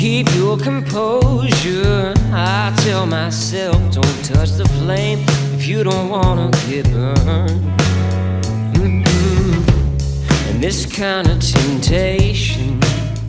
keep your composure. I tell myself, don't touch the flame if you don't wanna get burned. And this kind of temptation,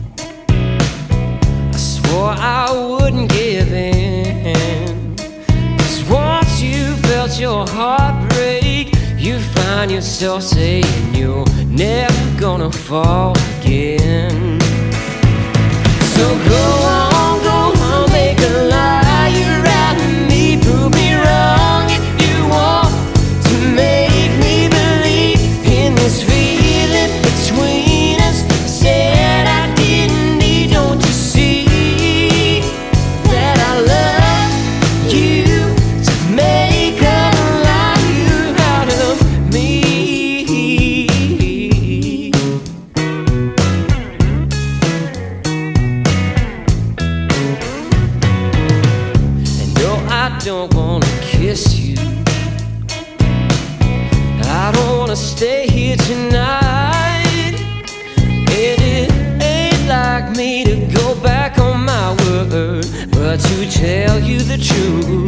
I swore I wouldn't give in. 'Cause once you felt your heart break, you find yourself saying you're never gonna fall again. So go on, make a liar out of me. Prove me wrong if you want to make me believe in this feeling between us. I said I didn't need, don't you see that I love you to make a liar out of me. I don't wanna kiss you, I don't wanna stay here tonight. It ain't like me to go back on my word, but to tell you the truth,